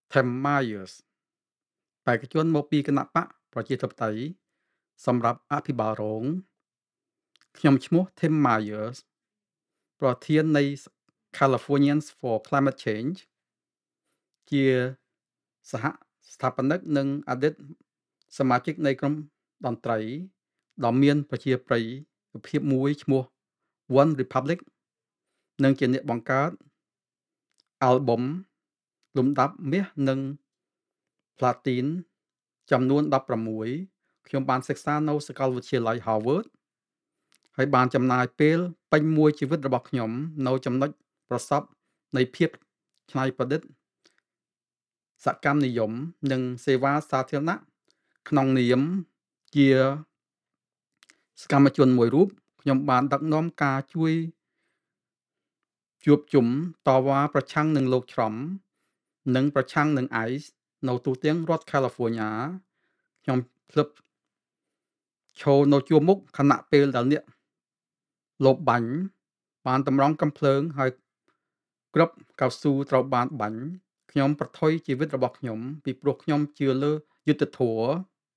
Tim Myers បេក្ខជនមកពីគណបក្សប្រជាធិបតេយ្យសម្រាប់អភិបាលរងខ្ញុំឈ្មោះ Tim Myers ប្រធាននៃ Californians for Climate Change ជាសហស្ថាបនិកនិងអតីតសមាជិកនៃក្រុមតន្ត្រីដ៏មានប្រជាប្រិយភាពមួយឈ្មោះ One Republic និងជាអ្នកបង្កើតអាល់ប៊ុមលំដាប់មាសនិងផ្លាទីនចំនួន16ខ្ញុំបានសិក្សានៅសាកលវិទ្យាល័យ Harvard ហើយបានចំណាយពេលពេញមួយជីវិតរបស់ខ្ញុំនៅចំណុចប្រសពនៃភាពច្នៃប្រឌិតសកម្មនិយមនិងសេវាសាធារណៈក្នុងនាមជាសកម្មជនមួយរូបខ្ញុំបានដឹកនាំការជួយជួបជុំតវ៉ាប្រឆាំងនឹងលោកច្រំនិងប្រឆាំងនឹង ICE នៅទូទាំងរដ្ឋ California ខ្ញុំភ្លឹបឈរនៅជួរមុខខណៈពេលដែលអ្នកលោកបាញ់បានតម្រង់កំភ្លើងហើយគ្រាប់កៅស៊ូត្រូវបានបាញ់ខ្ញុំប្រថុយជីវិតរបស់ខ្ញុំពីព្រោះខ្ញុំជឿលើយុត្តិធម៌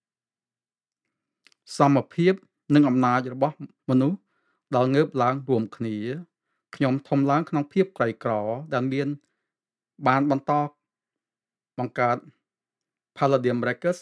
សមភាពនិងអំណាចរបស់មនុស្សដែលងើបឡើងរួមគ្នាខ្ញុំធំឡើងក្នុងភាពក្រីក្រដែលបានបន្តបង្កើត Palladium Records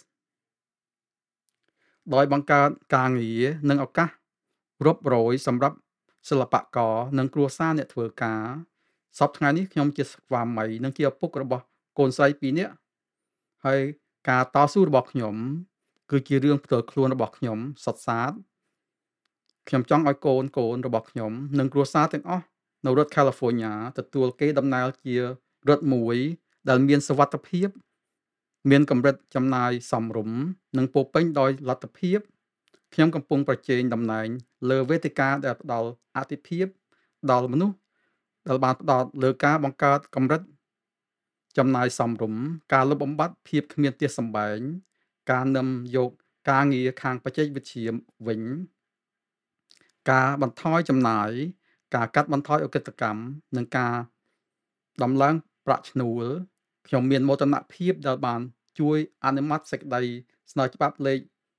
ដោយបង្កើតការងារនិងឱកាសរាប់រយសម្រាប់សិល្បករនិងគ្រួសារអ្នកធ្វើការសប្តាហ៍ថ្ងៃនេះខ្ញុំជាស្វាមីនិងជាឪពុករបស់កូនស្រី2នាក់ហើយការតស៊ូរបស់ខ្ញុំគឺជារឿងផ្ទាល់ខ្លួនរបស់ខ្ញុំសុទ្ធសាធខ្ញុំចង់ឲ្យកូនរបស់ខ្ញុំនិងគ្រួសារទាំងអស់នៅរដ្ឋ California ទទួលកេរដំណែលជារដ្ឋមួយដែលមានសុវត្ថិភាពមានកម្រិតចំណាយសមរម្យនិងពោរពេញដោយលទ្ធភាពខ្ញុំកំពុងប្រជែងតំណែងលើវេទិកាដែលផ្ដល់អាទិភាពដល់មនុស្សដែលបានផ្ដោតលើការបង្កើតកម្រិតចំណាយសមរម្យការលុបបំបាត់ភាពគ្មានផ្ទះសម្បែងការនាំយកការងារខាងបច្ចេកវិទ្យាវិញការបន្ថយចំណាយការកាត់បន្ថយឧក្រិដ្ឋកម្មនិងការដំឡើងប្រាក់ឈ្នួលខ្ញុំមានមោទនភាពដែលបានជួយអនុម័តសេចក្តីស្នើច្បាប់លេខ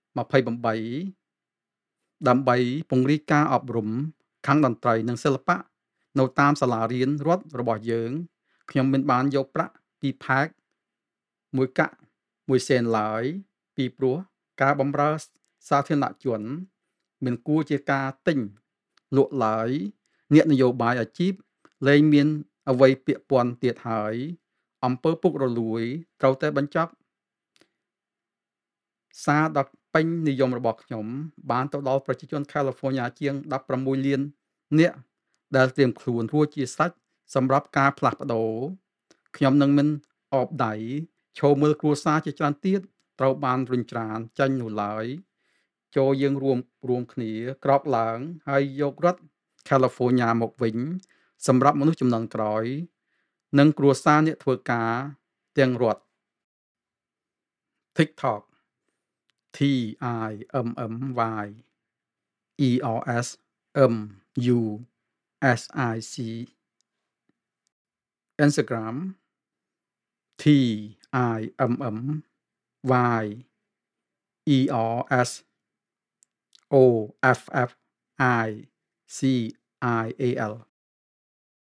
28ដើម្បីពង្រីកការអប់រំខាងតន្ត្រីនិងសិល្បៈនៅតាមសាលារៀនរដ្ឋរបស់យើងខ្ញុំមិនបានយកប្រាក់ពីផាកមួយកាក់1សេនឡើយពីព្រោះការបម្រើសាធារណជនមិនគួរជាការទិញលក់ឡើយអ្នកនយោបាយអាជីពលែងមានអ្វីពាក់ព័ន្ធទៀតហើយអំពើពុករលួយត្រូវតែបញ្ចប់សារដ៏ពេញនិយមរបស់ខ្ញុំបានទៅដល់ប្រជាជន California ជាង16លាននាក់ដែលត្រៀមខ្លួនរួចជាស្រេចសម្រាប់ការផ្លាស់ប្ដូរខ្ញុំនឹងមិនអបដៃឈរមើលគ្រួសារជាច្រើនទៀតត្រូវបានរុញច្រានចេញនោះឡើយចូលយើងរួមគ្នាក្រោកឡើងហើយយករដ្ឋ California មកវិញសម្រាប់មនុស្សជំនាន់ក្រោយនិងគ្រួសារអ្នកធ្វើការទាំងរដ្ឋ TikTok TimmYersMusic Instagram TimmYersOffFICIAL